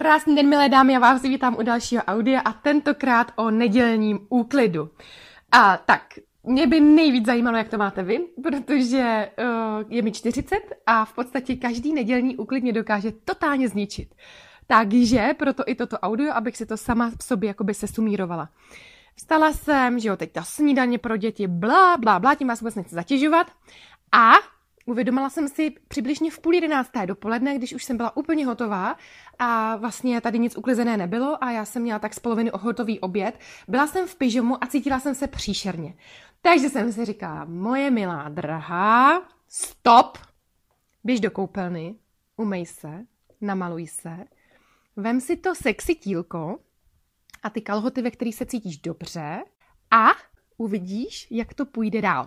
Krásný den, milé dámy, já vás vítám u dalšího audia a tentokrát o nedělním úklidu. A tak, mě by nejvíc zajímalo, jak to máte vy, protože je mi 40 a v podstatě každý nedělní úklid mě dokáže totálně zničit. Takže proto i toto audio, abych si to sama v sobě jakoby sesumírovala. Vstala jsem, že jo, teď ta snídaně pro děti, blá, blá, blá, tím vás vůbec nechci zatěžovat. A uvědomila jsem si přibližně v 10:30 dopoledne, když už jsem byla úplně hotová a vlastně tady nic uklizené nebylo a já jsem měla tak z poloviny hotový oběd. Byla jsem v pyžamu a cítila jsem se příšerně. Takže jsem si říkala, moje milá drahá, stop, běž do koupelny, umej se, namaluj se, vem si to sexy tílko a ty kalhoty, ve kterých se cítíš dobře a uvidíš, jak to půjde dál.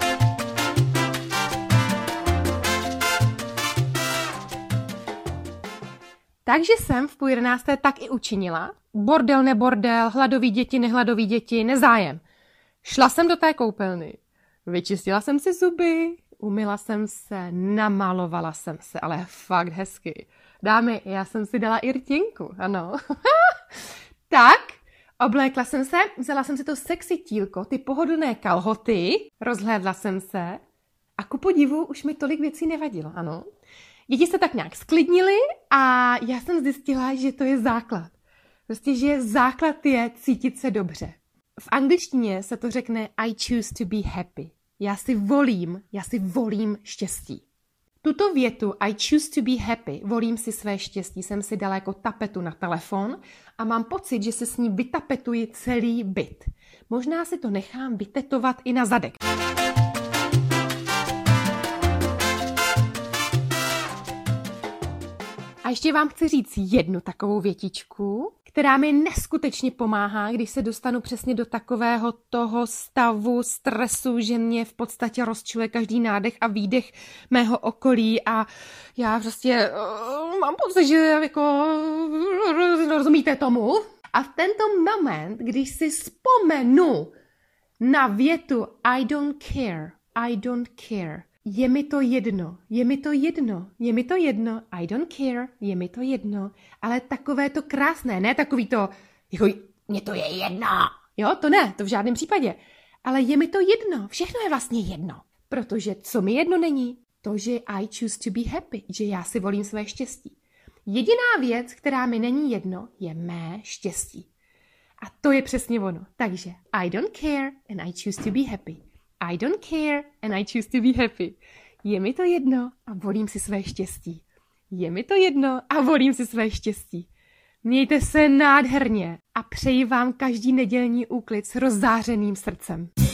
Takže jsem v 10:30 tak i učinila. Bordel, nebordel, hladový děti, nehladový děti, nezájem. Šla jsem do té koupelny, vyčistila jsem si zuby, umyla jsem se, namalovala jsem se, ale fakt hezky. Dámy, já jsem si dala i rtěnku, ano. Tak, oblékla jsem se, vzala jsem si to sexy tílko, ty pohodlné kalhoty, rozhlédla jsem se a ku podivu už mi tolik věcí nevadilo, ano. Děti se tak nějak sklidnily a já jsem zjistila, že to je základ. Prostě, že základ je cítit se dobře. V angličtině se to řekne I choose to be happy. Já si volím štěstí. Tuto větu I choose to be happy, volím si své štěstí, jsem si dala jako tapetu na telefon a mám pocit, že se s ní vytapetuji celý byt. Možná si to nechám vytetovat i na zadek. A ještě vám chci říct jednu takovou větičku, která mi neskutečně pomáhá, když se dostanu přesně do takového toho stavu stresu, že mě v podstatě rozčiluje každý nádech a výdech mého okolí a já prostě mám pocit, že jako rozumíte tomu. A v tento moment, když si vzpomenu na větu I don't care, je mi to jedno, I don't care, je mi to jedno, ale takové to krásné, ne takový to, jako mně to je jedno, jo, to ne, to v žádném případě, ale je mi to jedno, všechno je vlastně jedno, protože co mi jedno není, to, že I choose to be happy, že já si volím své štěstí. Jediná věc, která mi není jedno, je mé štěstí. A to je přesně ono, takže I don't care and I choose to be happy. I don't care and I choose to be happy. Je mi to jedno a volím si své štěstí. Je mi to jedno a volím si své štěstí. Mějte se nádherně a přeji vám každý nedělní úklid s rozzářeným srdcem.